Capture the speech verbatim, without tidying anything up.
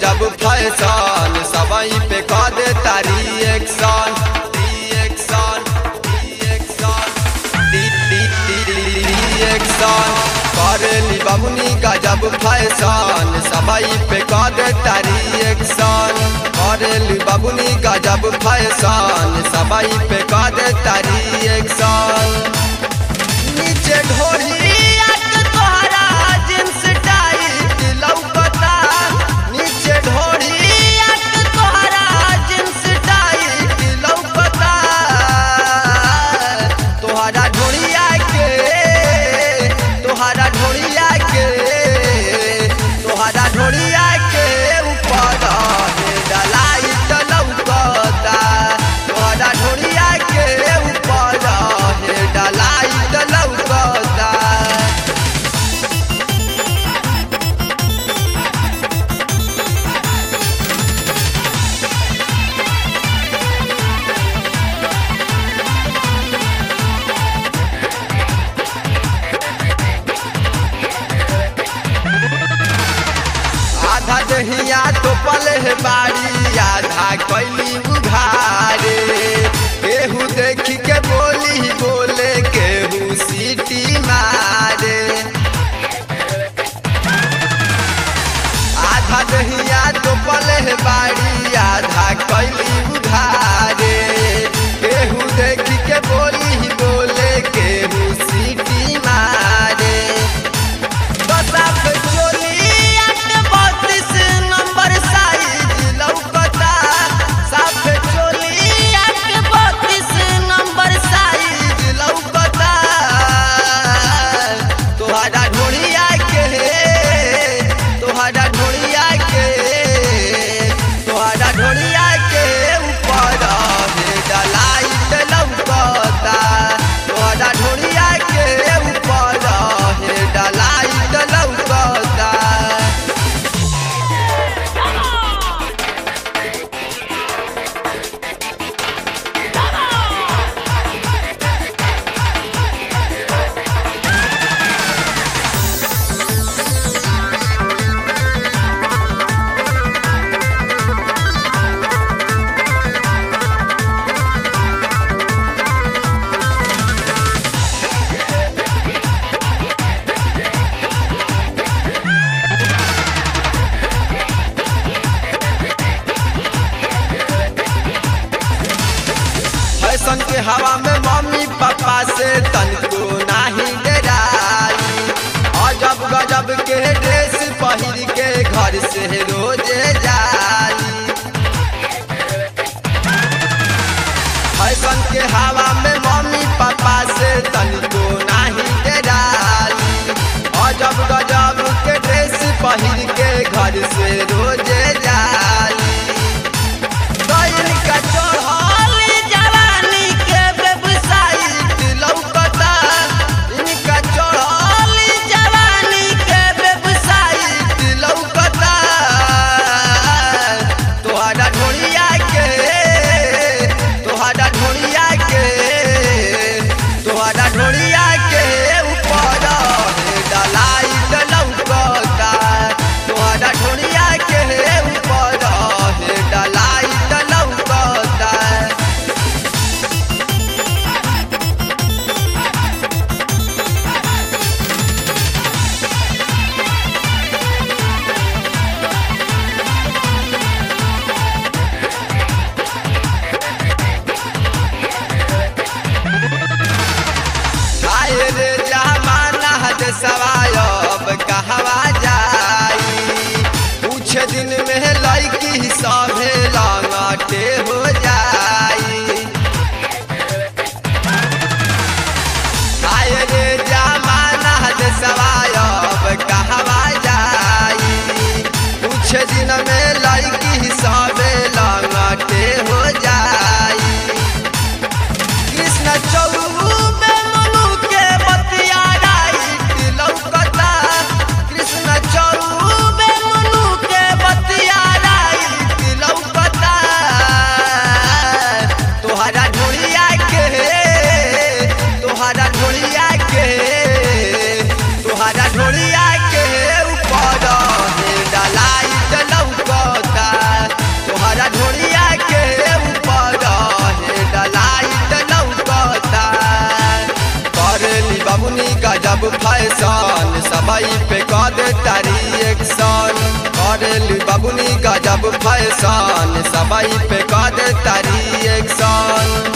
गजब फैशन सबई पे कह दे तारी एक्शन रिएक्शन रिएक्शन रिएक्शन करेली बबुनी गजब फैशन सबई पे कह दे तारी एक्शन करेली बबुनी गजब फैशन सबई पे कह दे तारी एक्शन नीचे ढोली दहिया तो पले बाड़ी आधा कैली उघारे केहू देखी के बोली बोले केहू सीटी मारे आधा दहिया तो पले बाड़ी आधा कैली उघारे केहू देखी के बोली बोले केहू सीटी मारे फैशन के हवा में मम्मी पापा से तनको नहीं डराई अजब गजब के ड्रेस पहिर के घर से रोजे जाई फैशन के हवा में मम्मी पापा से तनको नहीं डराई अजब गजब के ड्रेस पहिर के घर से रोजे जाई सवायब कहवा जाई कुछ दिन में लड़की सभे लंगटे हो जाई आए रे जमाना सवायब कहवा जाई कुछ दिन में लड़की सभे लंगटे हो जाई कृष्ण चौ ढोलिया के ऊपर डालाई लौका फैशन सबई पे कद तारी एक्शन करेली बबुनी गजब फैशन सबई पे कद तारी एक्शन।